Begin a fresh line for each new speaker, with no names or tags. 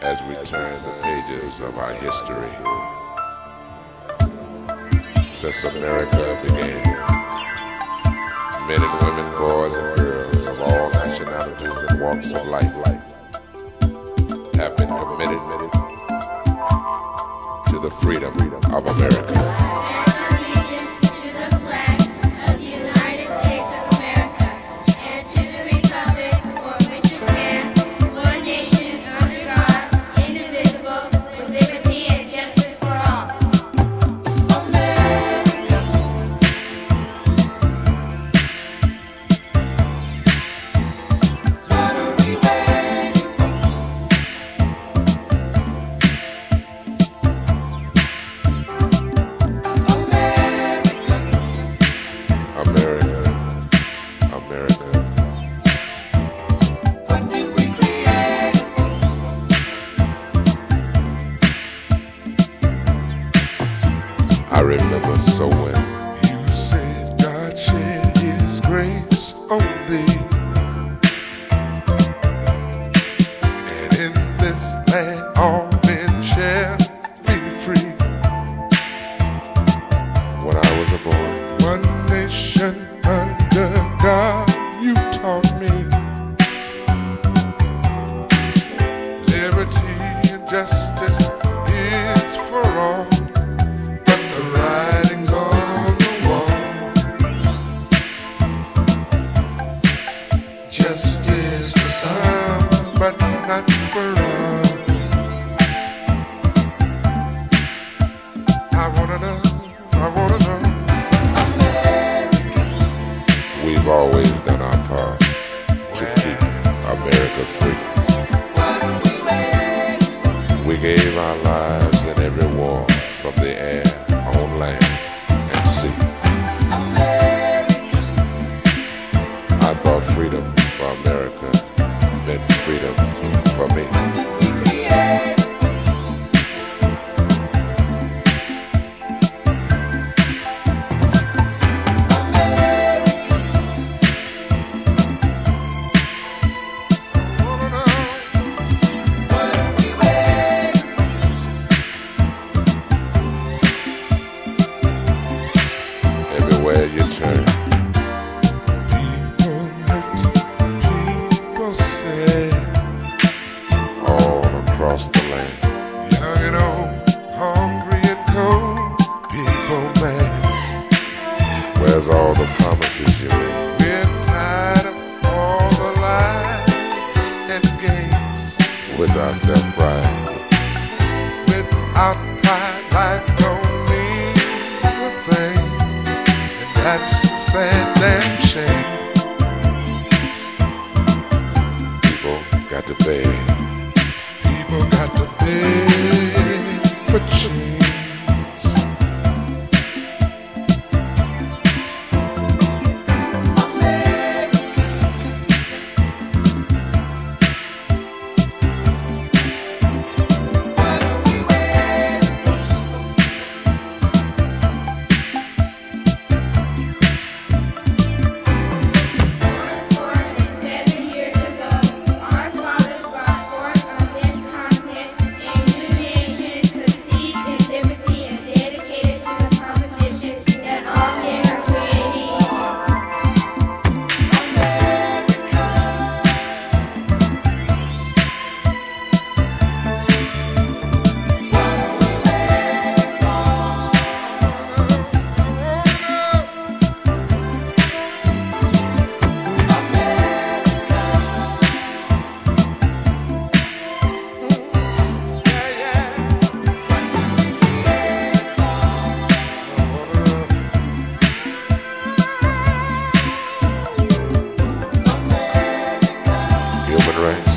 as we turn the pages of our history. Since America began, men and women, boys and girls of all nationalities and walks of life have been committed to the freedom of America. I remember so when you said God shed His grace on thee, and in this land all men shall be free. When I was a boy, one nation under God, you taught me liberty and justice is for all. Justice for some, but not for all. I wanna know. America. We've always done our part to keep America free. We gave our lives in every war, from the air, on land, and sea. I thought freedom for America meant freedom for me. Everywhere you turn, across the land, young and old, hungry and cold, people mad. Where's all the promises you made? We're tired of all the lies and games. Without self-pride, without pride, life don't mean a thing, and that's a sad damn shame. People got to beg. People got to beg for change. Human race.